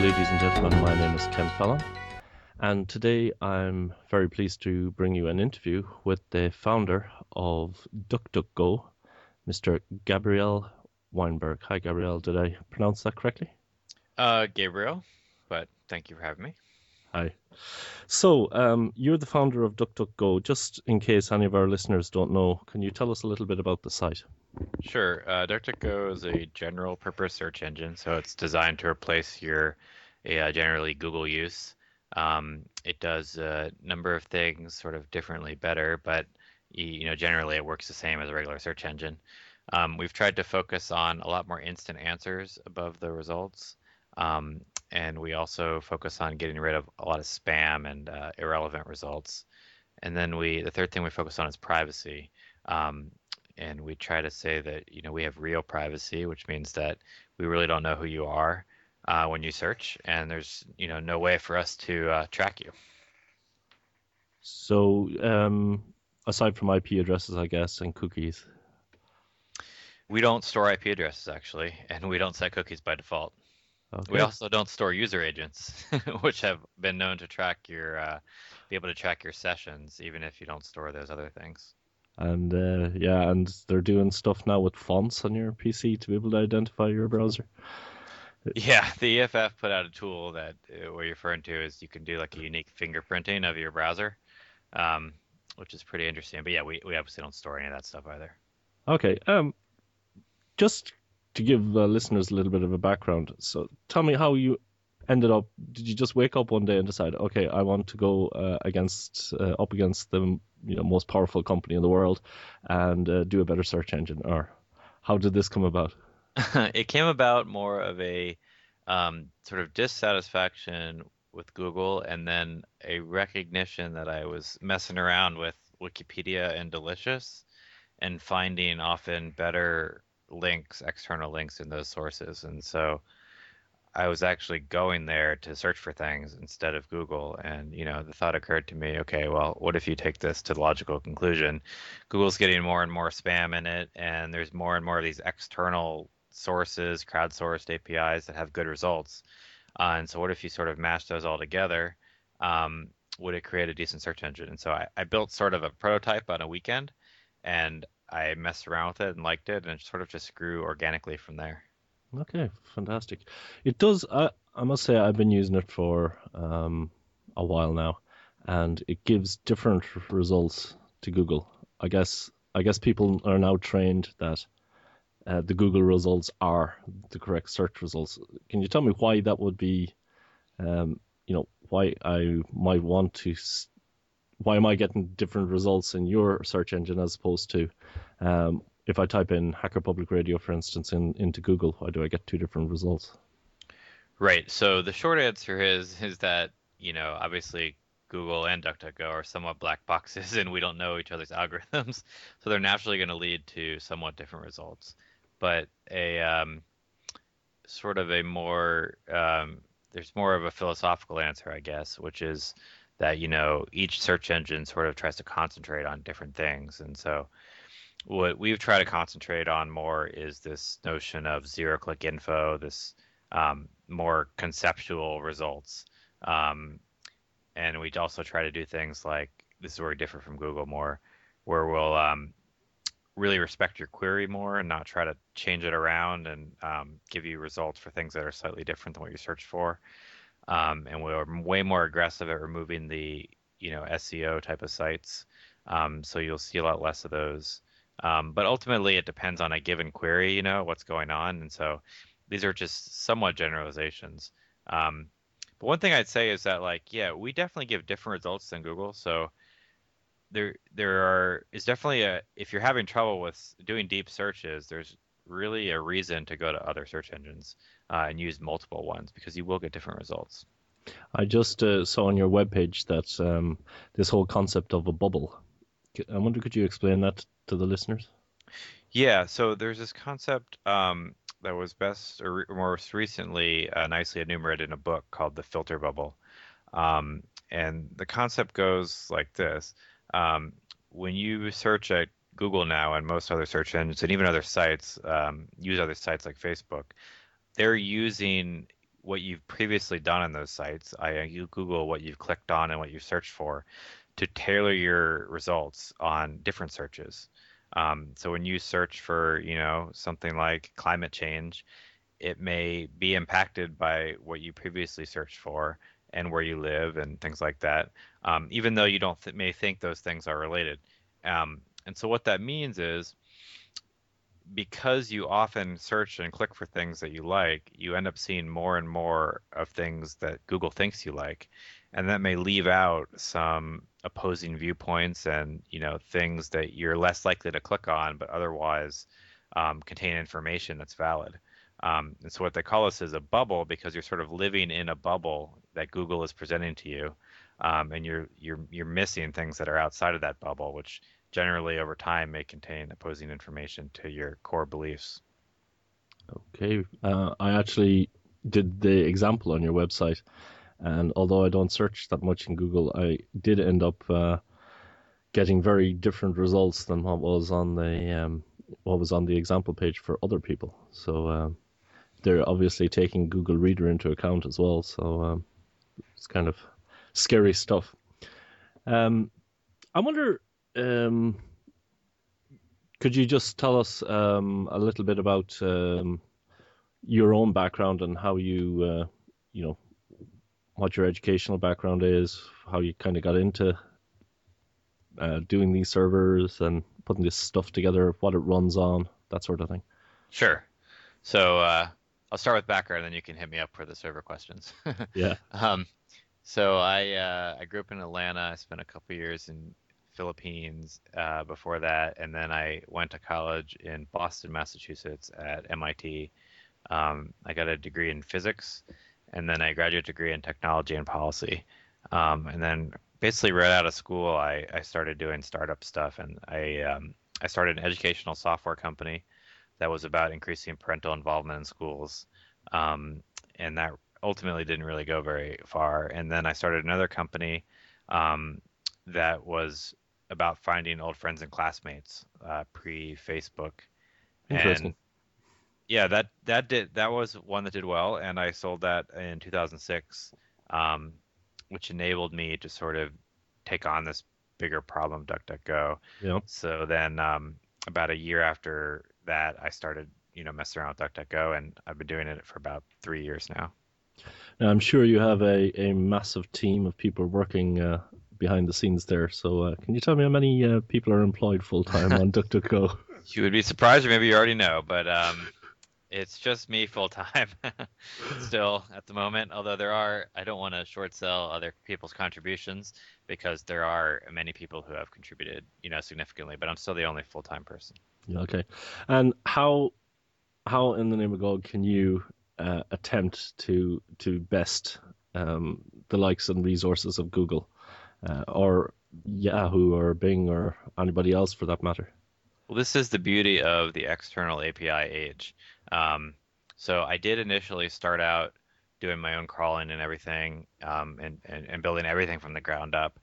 ladies and gentlemen. My name is Ken Fallon, and today I'm very pleased to bring you an interview with the founder of DuckDuckGo, Mr. Gabriel Weinberg. Hi, Gabriel. Did I pronounce that correctly? Gabriel, but thank you for having me. Hi. So, you're the founder of DuckDuckGo. Just in case any of our listeners don't know, can you tell us a little bit about the site? Sure. DuckDuckGo is a general purpose search engine, so it's designed to replace your generally Google use. It does a number of things sort of differently better, but generally it works the same as a regular search engine. We've tried to focus on a lot more instant answers above the results. And we also focus on getting rid of a lot of spam and irrelevant results. And then the third thing we focus on is privacy. And we try to say that, we have real privacy, which means that we really don't know who you are when you search, and there's, no way for us to track you. So, aside from IP addresses, I guess, and cookies. We don't store IP addresses, actually, and we don't set cookies by default. Okay. We also don't store user agents, which have been known to be able to track your sessions, even if you don't store those other things. And and they're doing stuff now with fonts on your PC to be able to identify your browser. Yeah, the EFF put out a tool that what you're referring to is you can do like a unique fingerprinting of your browser, which is pretty interesting. But yeah, we obviously don't store any of that stuff either. Okay. Just to give listeners a little bit of a background. So tell me how you ended up. Did you just wake up one day and decide, okay, I want to go up against the most powerful company in the world and do a better search engine, or how did this come about? It came about more of a sort of dissatisfaction with Google, and then a recognition that I was messing around with Wikipedia and Delicious and finding often better links, external links in those sources. And so I was actually going there to search for things instead of Google. And, the thought occurred to me, okay, well, what if you take this to the logical conclusion? Google's getting more and more spam in it, and there's more and more of these external sources, crowdsourced APIs that have good results. And so what if you sort of mash those all together? Would it create a decent search engine? And so I built sort of a prototype on a weekend, and I messed around with it and liked it, and it sort of just grew organically from there. Okay, fantastic. It does. I must say I've been using it for a while now, and it gives different results to Google. I guess people are now trained that the Google results are the correct search results. Can you tell me why that would be? Why I might want to. Why am I getting different results in your search engine as opposed to if I type in Hacker Public Radio, for instance, into Google? Why do I get two different results? Right. So the short answer is that, obviously Google and DuckDuckGo are somewhat black boxes, and we don't know each other's algorithms, so they're naturally going to lead to somewhat different results. But a sort of a more there's more of a philosophical answer, I guess, which is that, each search engine sort of tries to concentrate on different things. And so what we've tried to concentrate on more is this notion of zero-click info, this more conceptual results. And we also try to do things like, this is where we differ from Google more, where we'll really respect your query more and not try to change it around and give you results for things that are slightly different than what you searched for. And we're way more aggressive at removing the SEO type of sites. So you'll see a lot less of those. But ultimately, it depends on a given query, what's going on. And so these are just somewhat generalizations. But one thing I'd say is that, we definitely give different results than Google. So is definitely if you're having trouble with doing deep searches, there's really a reason to go to other search engines and use multiple ones, because you will get different results. I just saw on your webpage that this whole concept of a bubble. I wonder, could you explain that to the listeners? Yeah, so there's this concept that was most recently nicely enumerated in a book called The Filter Bubble. And the concept goes like this. When you search at Google now and most other search engines and even other sites, use other sites like Facebook, they're using what you've previously done on those sites. You Google what you've clicked on and what you've searched for to tailor your results on different searches. So when you search for, something like climate change, it may be impacted by what you previously searched for and where you live and things like that, even though you don't may think those things are related. And so what that means is because you often search and click for things that you like, you end up seeing more and more of things that Google thinks you like. And that may leave out some opposing viewpoints and, things that you're less likely to click on, but otherwise contain information that's valid. And so what they call this is a bubble because you're sort of living in a bubble that Google is presenting to you, and you're missing things that are outside of that bubble, which generally over time may contain opposing information to your core beliefs. Okay, I actually did the example on your website, and although I don't search that much in Google, I did end up getting very different results than what was on the example page for other people. So they're obviously taking Google Reader into account as well. So it's kind of scary stuff. I wonder, could you just tell us a little bit about your own background and how what your educational background is, how you kind of got into doing these servers and putting this stuff together, what it runs on, that sort of thing? Sure. So I'll start with background, and then you can hit me up for the server questions. Yeah. So I grew up in Atlanta. I spent a couple years in Philippines before that, and then I went to college in Boston, Massachusetts at MIT. I got a degree in physics, and then a graduate degree in technology and policy. And then basically right out of school, I started doing startup stuff, and I started an educational software company that was about increasing parental involvement in schools. And that ultimately didn't really go very far. And then I started another company that was about finding old friends and classmates pre-Facebook. Interesting. And yeah, that was one that did well, and I sold that in 2006, which enabled me to sort of take on this bigger problem, DuckDuckGo. Yeah. So then, about a year after that, I started, messing around with DuckDuckGo, and I've been doing it for about 3 years now. Now, I'm sure you have a massive team of people working behind the scenes there. So can you tell me how many people are employed full time on DuckDuckGo? You would be surprised, or maybe you already know, but it's just me full time still at the moment. Although I don't want to short sell other people's contributions because there are many people who have contributed, significantly, but I'm still the only full time person. Yeah, okay. And how in the name of God can you attempt to best the likes and resources of Google or Yahoo or Bing or anybody else for that matter? Well, this is the beauty of the external API age. So I did initially start out doing my own crawling and everything, and building everything from the ground up.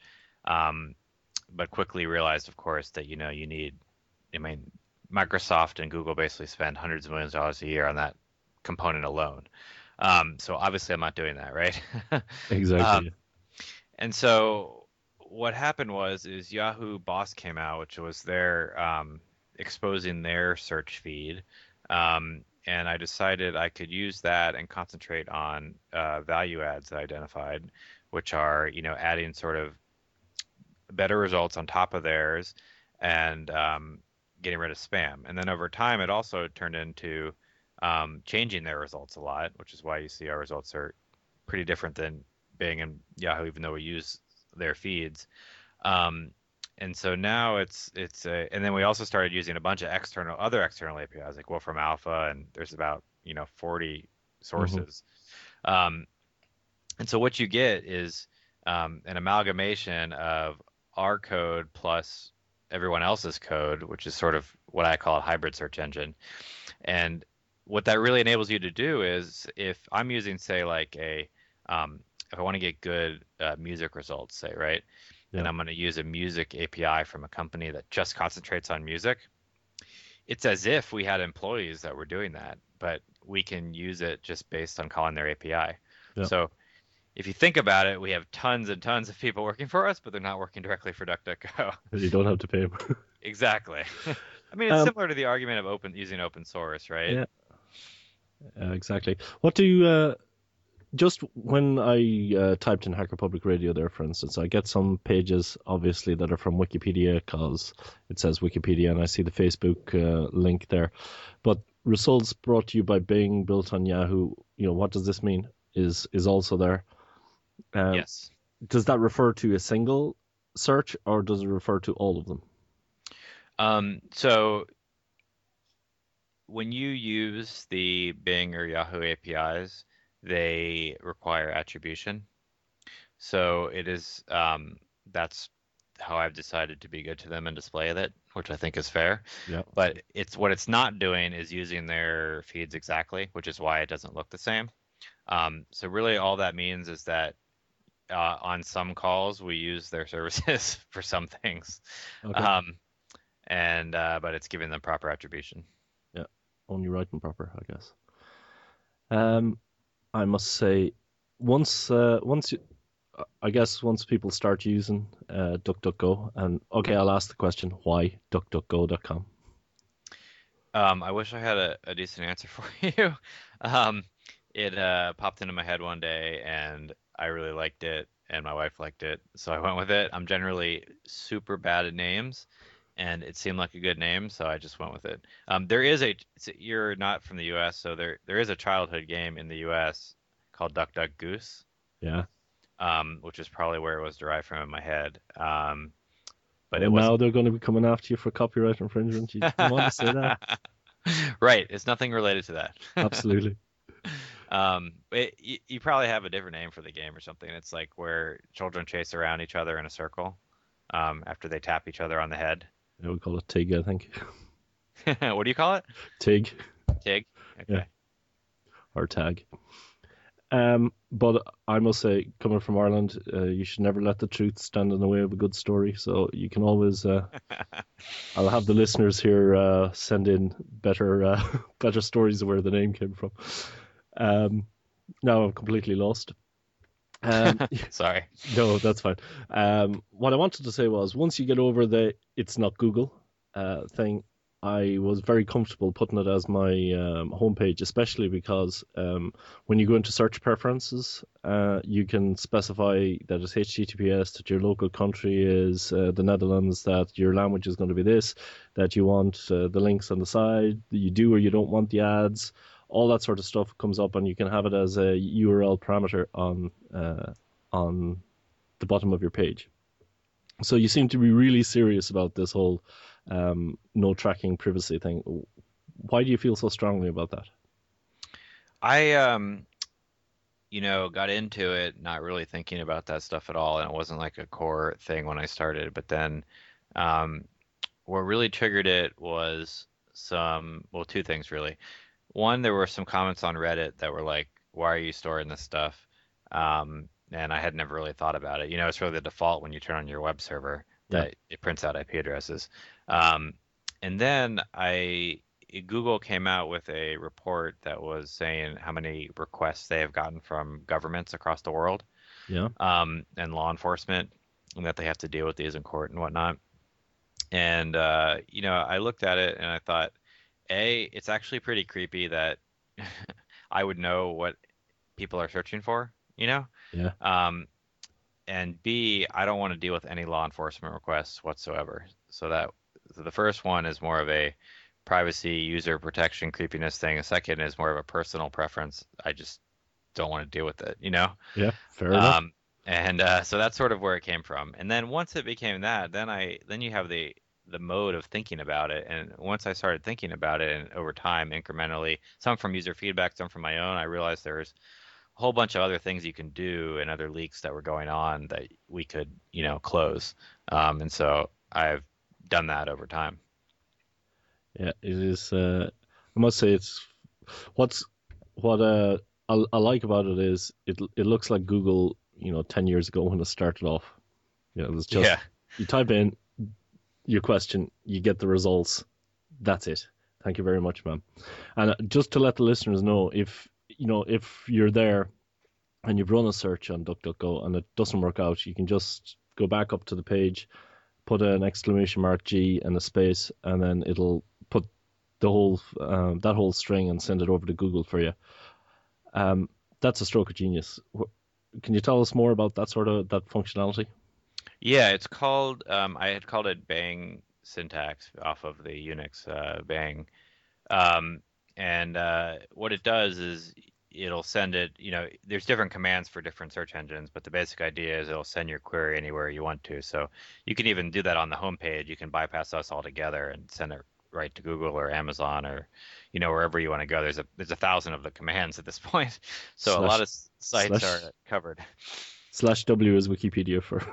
But quickly realized, of course, that you need. I mean, Microsoft and Google basically spend hundreds of millions of dollars a year on that component alone. So obviously, I'm not doing that, right? Exactly. And so what happened is Yahoo Boss came out, which was their exposing their search feed. And I decided I could use that and concentrate on value adds that I identified, which are, adding sort of better results on top of theirs and getting rid of spam. And then over time, it also turned into changing their results a lot, which is why you see our results are pretty different than Bing and Yahoo, even though we use their feeds. And so now and then we also started using a bunch of other external APIs like Wolfram Alpha, and there's about 40 sources. And so what you get is an amalgamation of our code plus everyone else's code, which is sort of what I call a hybrid search engine. And what that really enables you to do is if I'm using, say, like if I want to get good music results, say, right? Yeah. And I'm going to use a music API from a company that just concentrates on music. It's as if we had employees that were doing that, but we can use it just based on calling their API. Yeah. So if you think about it, we have tons and tons of people working for us, but they're not working directly for DuckDuckGo. You don't have to pay them. Exactly. I mean, it's similar to the argument of using open source, right? Yeah, exactly. What do you, just when I typed in Hacker Public Radio there, for instance, I get some pages, obviously, that are from Wikipedia because it says Wikipedia, and I see the Facebook link there. But results brought to you by Bing, built on Yahoo, what does this mean? Is also there. Yes. Does that refer to a single search, or does it refer to all of them? So when you use the Bing or Yahoo APIs, they require attribution. So it is, that's how I've decided to be good to them and display it, which I think is fair. Yeah. But what it's not doing is using their feeds exactly, which is why it doesn't look the same. So really all that means is that on some calls we use their services for some things. Okay. But it's giving them proper attribution. Yeah, only right and proper, I guess. I must say, once people start using DuckDuckGo, and okay, I'll ask the question: why DuckDuckGo.com? I wish I had a decent answer for you. It popped into my head one day, and I really liked it, and my wife liked it, so I went with it. I'm generally super bad at names, and it seemed like a good name, so I just went with it. You're not from the U.S., so there is a childhood game in the U.S. called Duck Duck Goose. Yeah. Which is probably where it was derived from in my head. But now they're going to be coming after you for copyright infringement. You don't want to say that. Right. It's nothing related to that. Absolutely. You probably have a different name for the game or something. It's like where children chase around each other in a circle after they tap each other on the head. Yeah, we call it TIG, I think. What do you call it? TIG. TIG? Okay. Yeah. Or tag. But I must say, coming from Ireland, you should never let the truth stand in the way of a good story. So you can always, I'll have the listeners here send in better stories of where the name came from. Now I'm completely lost. Sorry. No, that's fine. What I wanted to say was, once you get over the "it's not Google" thing, I was very comfortable putting it as my homepage, especially because when you go into search preferences, you can specify that it's HTTPS, that your local country is the Netherlands, that your language is going to be this, that you want the links on the side, that you do or you don't want the ads. All that sort of stuff comes up, and you can have it as a URL parameter on the bottom of your page. So you seem to be really serious about this whole no tracking privacy thing. Why do you feel so strongly about that? I got into it not really thinking about that stuff at all, and it wasn't like a core thing when I started. But then what really triggered it was two things really. One, there were some comments on Reddit that were like, why are you storing this stuff? And I had never really thought about it. It's really the default when you turn on your web server that it prints out IP addresses. And then Google came out with a report that was saying how many requests they have gotten from governments across the world, and law enforcement, and that they have to deal with these in court and whatnot. And I looked at it and I thought, it's actually pretty creepy that I would know what people are searching for, Yeah. And B, I don't want to deal with any law enforcement requests whatsoever. So the first one is more of a privacy, user protection, creepiness thing. The second is more of a personal preference. I just don't want to deal with it, Yeah, fair enough. And so that's sort of where it came from. And then once it became that, then you have the mode of thinking about it. And once I started thinking about it, and over time, incrementally, some from user feedback, some from my own, I realized there's a whole bunch of other things you can do and other leaks that were going on that we could, close. And so I've done that over time. Yeah, it is. I must say, what I like about it is it looks like Google, 10 years ago when it started off. It was just you type in your question, you get the results. That's it. Thank you very much, ma'am. And just to let the listeners know, if you're there and you've run a search on DuckDuckGo and it doesn't work out, you can just go back up to the page, put an exclamation mark G and a space, and then it'll put the whole that whole string and send it over to Google for you. That's a stroke of genius. Can you tell us more about that functionality? Yeah, it's called. I had called it Bang syntax off of the Unix Bang. And what it does is it'll send it. There's different commands for different search engines, but the basic idea is it'll send your query anywhere you want to. So you can even do that on the home page. You can bypass us altogether and send it right to Google or Amazon or wherever you want to go. There's 1,000 of the commands at this point, so a lot of sites are covered. /W is Wikipedia for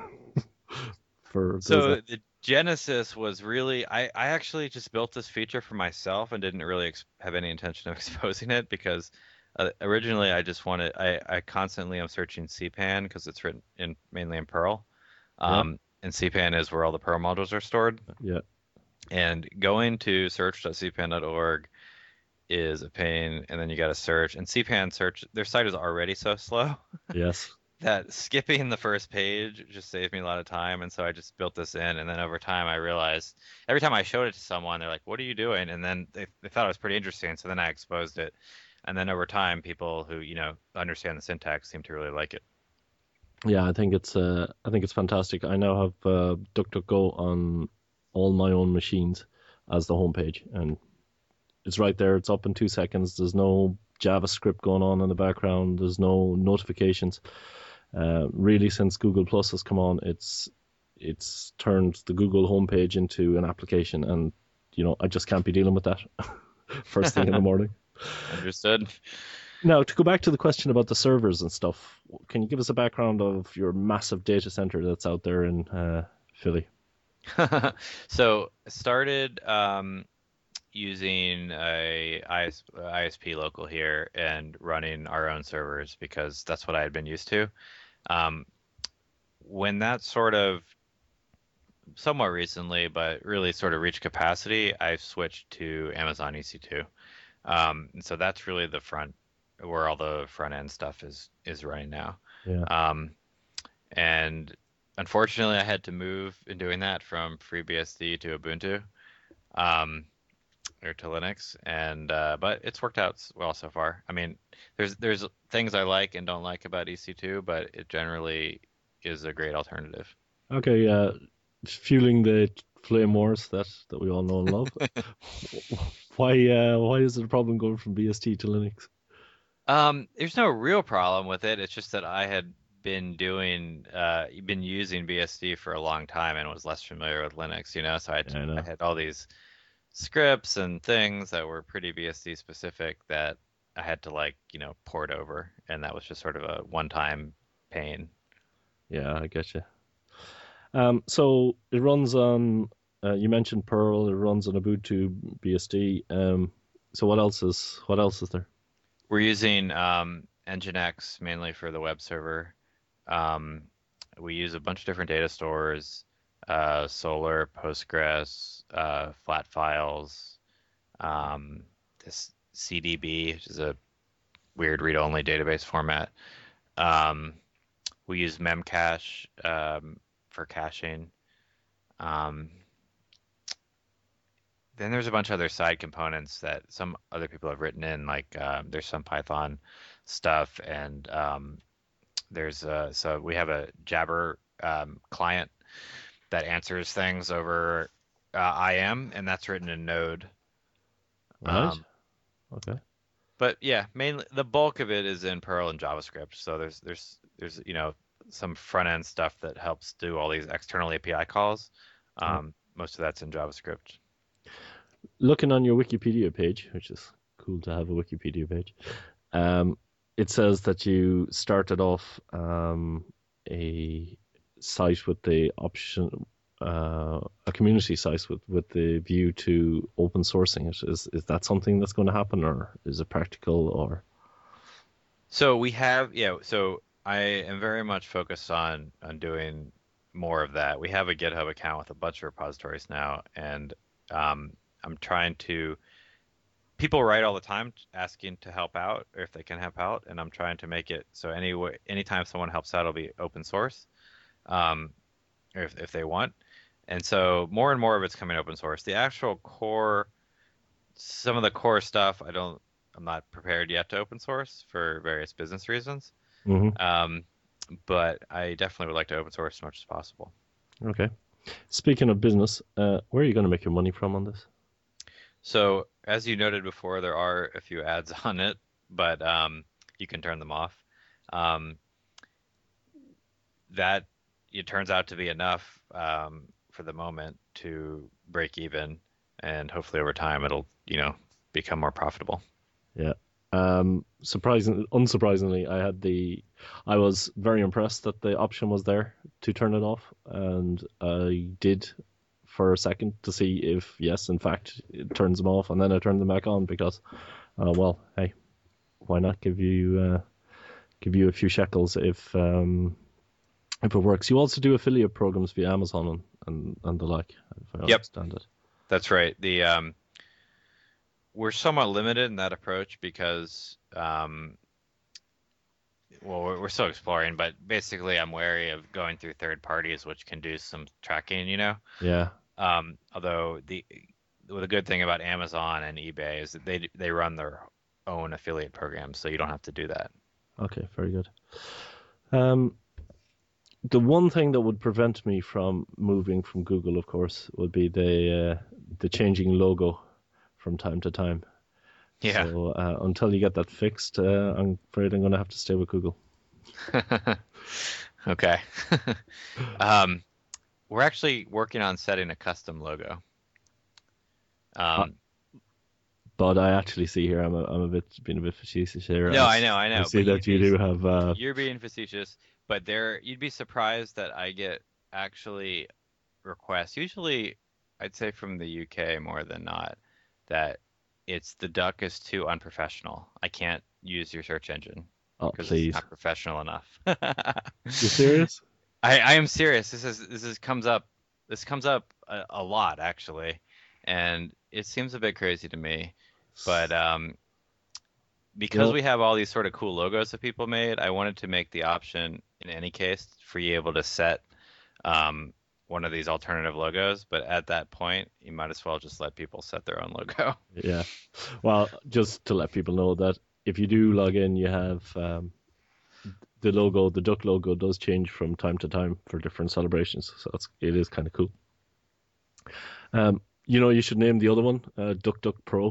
So the genesis was really I actually just built this feature for myself and didn't really have any intention of exposing it because originally I just wanted I constantly am searching CPAN because it's written mainly in Perl, and CPAN is where all the Perl modules are stored. Yeah. And going to search.cpan.org is a pain, and then you got to search. And CPAN search, their site is already so slow. Yes. That skipping the first page just saved me a lot of time, and so I just built this in. And then over time, I realized every time I showed it to someone, they're like, "What are you doing?" And then they thought it was pretty interesting, so then I exposed it. And then over time, people who understand the syntax seem to really like it. Yeah, I think it's fantastic. I now have DuckDuckGo on all my own machines as the homepage, and it's right there. It's up in 2 seconds. There's no JavaScript going on in the background. There's no notifications. Really, since Google Plus has come on, it's turned the Google homepage into an application, and I just can't be dealing with that first thing in the morning. Understood. Now, to go back to the question about the servers and stuff, can you give us a background of your massive data center that's out there in Philly? So I started using a ISP local here and running our own servers because that's what I had been used to. When that sort of somewhat recently, but really sort of reached capacity, I switched to Amazon EC2. And so that's really the front where all the front end stuff is running now. Yeah. And unfortunately, I had to move in doing that from FreeBSD to Ubuntu, or to Linux, and but it's worked out well so far. I mean, there's things I like and don't like about EC2, but it generally is a great alternative. Okay. Fueling the flame wars that we all know and love. Why is it a problem going from BSD to Linux? There's no real problem with it. It's just that I had been using BSD for a long time and was less familiar with Linux, so I had all these scripts and things that were pretty BSD specific that I had to port over, and that was just sort of a one-time pain. Yeah, I get you. So it runs on, you mentioned Perl, it runs on Ubuntu BSD. So what else is there? We're using Nginx mainly for the web server. We use a bunch of different data stores, Solr, Postgres, flat files, this CDB, which is a weird read-only database format. We use Memcache for caching. Then there's a bunch of other side components that some other people have written in, like there's some Python stuff, and so we have a Jabber client that answers things over IM, and that's written in Node. Right. Okay. But yeah, mainly the bulk of it is in Perl and JavaScript. So there's some front end stuff that helps do all these external API calls. Most of that's in JavaScript. Looking on your Wikipedia page, which is cool to have a Wikipedia page, it says that you started off a site with the option, a community site with the view to open sourcing it. Is that something that's going to happen, or is it practical, or? So we have, so I am very much focused on doing more of that. We have a GitHub account with a bunch of repositories now, and I'm trying to people write all the time asking to help out or if they can help out, and I'm trying to make it so anytime someone helps out, it'll be open source, um, or if they want. And so more and more of it's coming open source. The actual core, some of the core stuff, I'm not prepared yet to open source for various business reasons. Hmm. But I definitely would like to open source as much as possible. Okay. Speaking of business, where are you going to make your money from on this? So, as you noted before, there are a few ads on it, but you can turn them off. Um, that it turns out to be enough for the moment to break even, and hopefully over time it'll, become more profitable. Yeah. Unsurprisingly, I was very impressed that the option was there to turn it off, and I did for a second to see if yes, in fact, it turns them off, and then I turned them back on because, well, hey, why not give you a few shekels if it works. You also do affiliate programs via Amazon and the like, if I Yep, understand it. that's right. We're somewhat limited in that approach because well, we're still exploring, but basically I'm wary of going through third parties, which can do some tracking. Yeah. Although the good thing about Amazon and eBay is that they run their own affiliate programs, so you don't have to do that. Okay. Very good. Um, the one thing that would prevent me from moving from Google, of course, would be the changing logo from time to time. Yeah. So until you get that fixed, I'm afraid I'm going to have to stay with Google. Okay. um, we're actually working on setting a custom logo. Uh, but I actually see here I'm being a bit facetious here. No, I I know, see but that you do have. you're being facetious, but you'd be surprised that I get actually requests. Usually, I'd say from the UK more than not, that the duck is too unprofessional. I can't use your search engine Oh, because it's please. not professional enough. You serious? I am serious. This comes up a lot actually, and it seems a bit crazy to me. But You because know, we have all these sort of cool logos that people made, I wanted to make the option in any case for you able to set um, one of these alternative logos. But at that point, you might as well just let people set their own logo. yeah. Well, just to let people know that if you do log in, you have the duck logo does change from time to time for different celebrations. So it is kind of cool. You should name the other one Duck Duck Pro.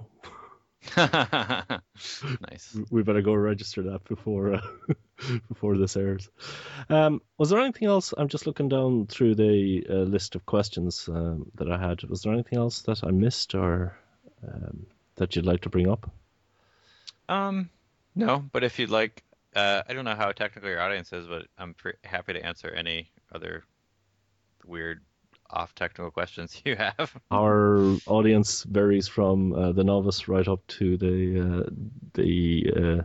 Nice. We better go register that before before this airs. Was there anything else? I'm just looking down through the list of questions that I had. Was there anything else that I missed or that you'd like to bring up? No, but if you'd like, I don't know how technical your audience is, but I'm happy to answer any other weird off technical questions you have. Our audience varies from the novice right up to the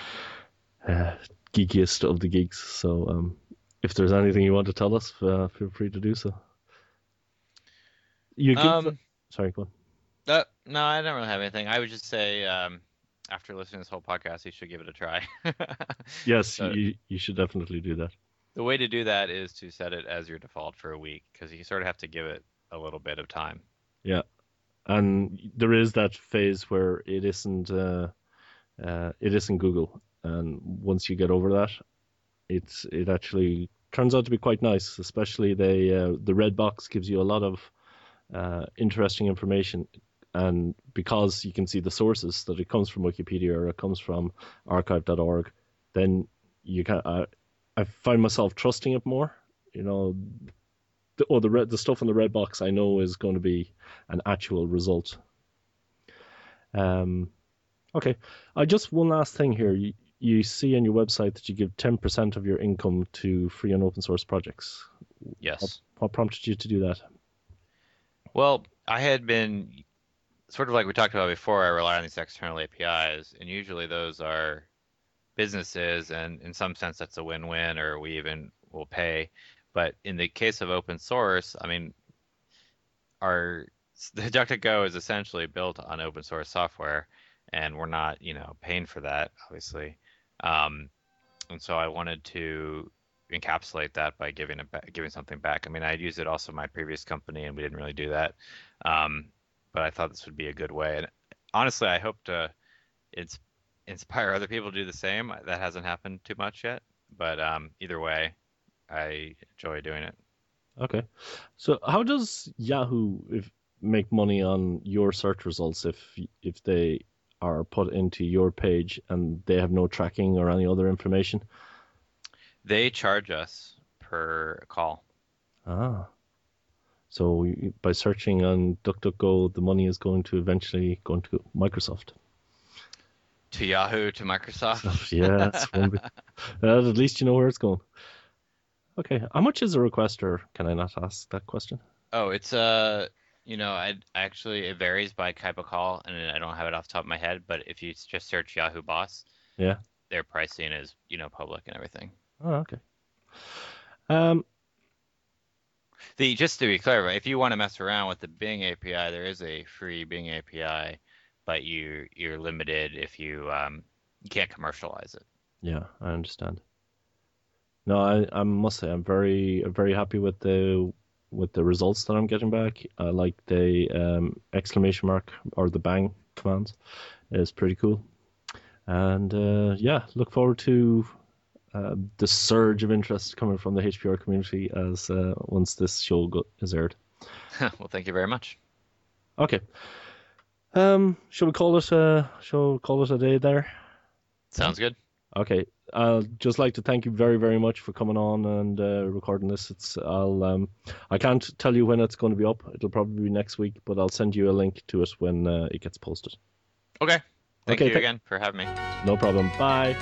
geekiest of the geeks. So if there's anything you want to tell us, feel free to do so. You give sorry, go on. No, I don't really have anything. I would just say, after listening to this whole podcast, you should give it a try. Yes, So you should definitely do that. the way to do that is to set it as your default for a week, because you sort of have to give it a little bit of time. Yeah, and there is that phase where it isn't Google, and once you get over that, it actually turns out to be quite nice. Especially the red box gives you a lot of interesting information, and because you can see the sources that it comes from Wikipedia or it comes from archive.org, then you can. I find myself trusting it more. The stuff in the red box I know is going to be an actual result. Okay, one last thing here. You see on your website that you give 10% of your income to free and open source projects. Yes. What prompted you to do that? Well, I had been sort of like we talked about before, I rely on these external APIs, and usually those are businesses, and in some sense that's a win-win, or we even will pay. But in the case of open source, I mean, the DuckDuckGo is essentially built on open source software, and we're not, paying for that, obviously. And so I wanted to encapsulate that by giving something back. I mean, I used it also in my previous company, and we didn't really do that. But I thought this would be a good way. And honestly, I hope to inspire other people to do the same. That hasn't happened too much yet, but either way, I enjoy doing it. Okay. So how does Yahoo make money on your search results if they are put into your page and they have no tracking or any other information? They charge us per call. So by searching on DuckDuckGo, the money is eventually going to Microsoft. To Yahoo, to Microsoft. Yeah, that's one bit. At least you know where it's going. Okay, how much is a request, or can I not ask that question? Oh, it's it varies by type of call, and I don't have it off the top of my head. But if you just search Yahoo Boss, yeah, their pricing is public and everything. Oh, okay. Just to be clear, if you want to mess around with the Bing API, there is a free Bing API, but you're limited if you can't commercialize it. Yeah, I understand. No, I must say I'm very very happy with the results that I'm getting back. I like the exclamation mark or the bang commands. It's pretty cool. And look forward to the surge of interest coming from the HPR community as once this show is aired. Well, thank you very much. Okay. Shall we call it a day there? Sounds good. Okay. I'll just like to thank you very, very much for coming on and recording this. I can't tell you when it's going to be up. It'll probably be next week, but I'll send you a link to it when it gets posted. Okay. Thank you again for having me. No problem. Bye.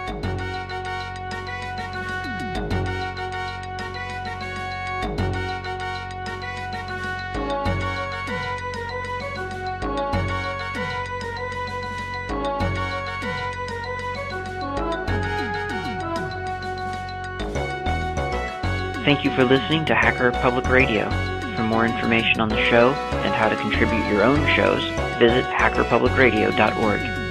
Thank you for listening to Hacker Public Radio. For more information on the show and how to contribute your own shows, visit hackerpublicradio.org.